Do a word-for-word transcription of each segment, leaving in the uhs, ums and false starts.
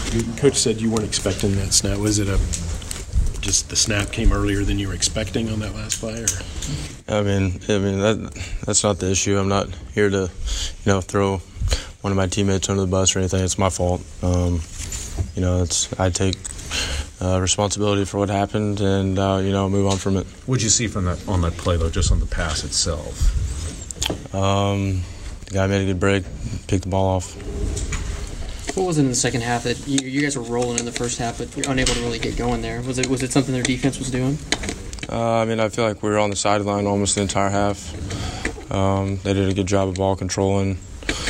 Coach said you weren't expecting that snap. Was it a just the snap came earlier than you were expecting on that last play? Or? I mean, I mean that that's not the issue. I'm not here to, you know, throw one of my teammates under the bus or anything. It's my fault. Um, you know, it's I take uh, responsibility for what happened, and uh, you know, move on from it. What did you see from that on that play though, just on the pass itself? Um, the guy made a good break, picked the ball off. What was it in the second half that you, you guys were rolling in the first half, but you're unable to really get going there? Was it was it something their defense was doing? Uh, I mean, I feel like we were on the sideline almost the entire half. Um, they did a good job of ball controlling.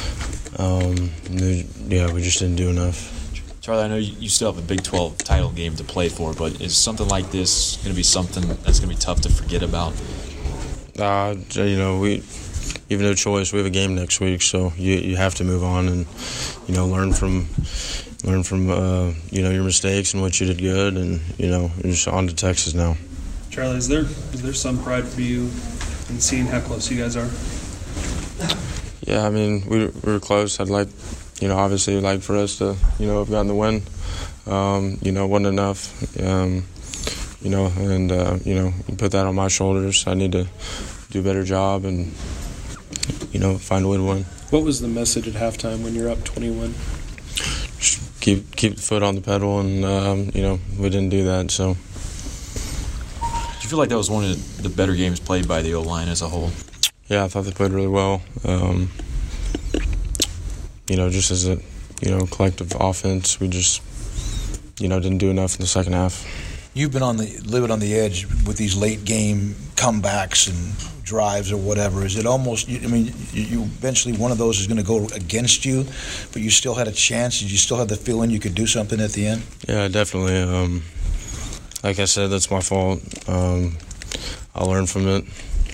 Um, they, yeah, we just didn't do enough. Charlie, I know you still have a Big twelve title game to play for, but is something like this going to be something that's going to be tough to forget about? Uh, you know, we you have no choice. We have a game next week, so you you have to move on and you know learn from learn from uh, you know your mistakes and what you did good, and you know you're just on to Texas now. Charlie, is there is there some pride for you in seeing how close you guys are? Yeah, I mean we we were close. I'd like you know obviously I'd like for us to you know have gotten the win. Um, you know, wasn't enough. Um, you know, and uh, you know you put that on my shoulders. I need to do a better job and. You know, find a way to win. What was the message at halftime when you're up twenty-one? Just keep keep the foot on the pedal, and um, you know we didn't do that. So, do you feel like that was one of the better games played by the O-line as a whole? Yeah, I thought they played really well. Um, you know, just as a you know collective offense, we just you know didn't do enough in the second half. You've been on the living on the edge with these late game comebacks and drives or whatever. Is it almost? I mean, you eventually one of those is going to go against you, but you still had a chance. Did you still have the feeling you could do something at the end? Yeah, definitely. Um, like I said, that's my fault. Um, I'll learn from it.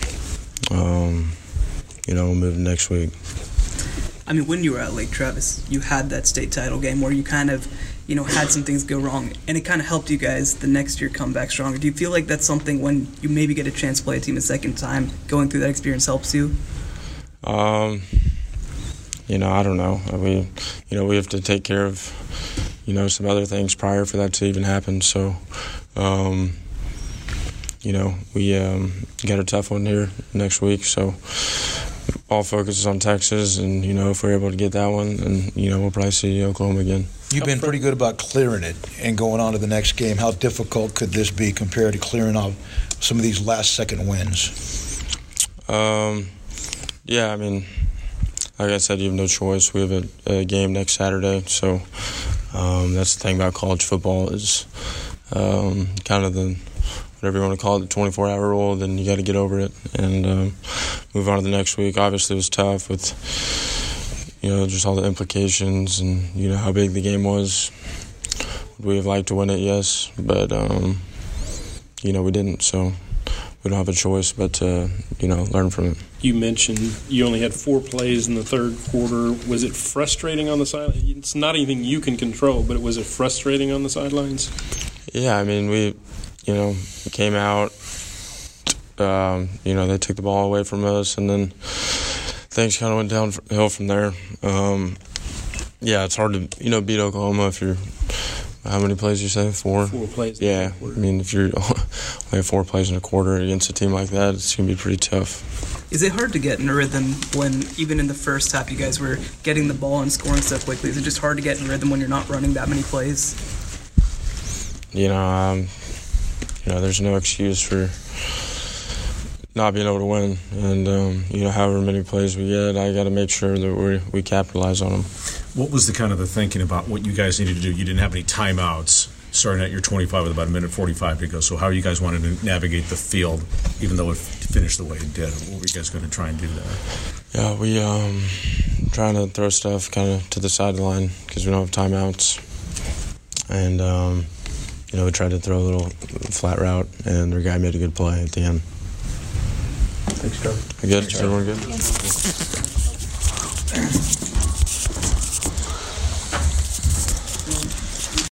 Um, you know, we'll move next week. I mean, when you were at Lake Travis, you had that state title game where you kind of, you know, had some things go wrong, and it kind of helped you guys the next year come back stronger. Do you feel like that's something when you maybe get a chance to play a team a second time, going through that experience helps you? Um, you know, I don't know. We, you know, we have to take care of, you know, some other things prior for that to even happen. So, um, you know, we um, got a tough one here next week. So, all focus is on Texas, and, you know, if we're able to get that one, then, you know, we'll probably see Oklahoma again. You've been pretty good about clearing it and going on to the next game. How difficult could this be compared to clearing out some of these last-second wins? Um, yeah, I mean, like I said, you have no choice. We have a, a game next Saturday, so um, that's the thing about college football is um, kind of the whatever you want to call it, the twenty-four hour rule. Then you got to get over it and um, move on to the next week. Obviously, it was tough with you know just all the implications and you know how big the game was. Would we have liked to win it? Yes, but um, you know we didn't. So we don't have a choice but to you know learn from it. You mentioned you only had four plays in the third quarter. Was it frustrating on the sideline? It's not anything you can control, but was it frustrating on the sidelines? Yeah, I mean, we, you know, came out, um, you know, they took the ball away from us, and then things kind of went downhill from there. Um, yeah, it's hard to, you know, beat Oklahoma if you're, how many plays you say? Four? Four plays. Yeah, I mean, if you're only four plays in a quarter against a team like that, it's going to be pretty tough. Is it hard to get in a rhythm when, even in the first half, you guys were getting the ball and scoring so quickly? Is it just hard to get in rhythm when you're not running that many plays? You know, um, you know, there's no excuse for not being able to win. And, um, you know, however many plays we get, I got to make sure that we we capitalize on them. What was the kind of the thinking about what you guys needed to do? You didn't have any timeouts starting at your twenty-five with about a minute forty-five to go. So how are you guys wanting to navigate the field, even though it finished the way it did? What were you guys going to try and do there? Yeah, we um trying to throw stuff kind of to the sideline because we don't have timeouts. And, um, you know, we tried to throw a little flat route, and their guy made a good play at the end. Thanks, Charlie. Good? Is everyone good?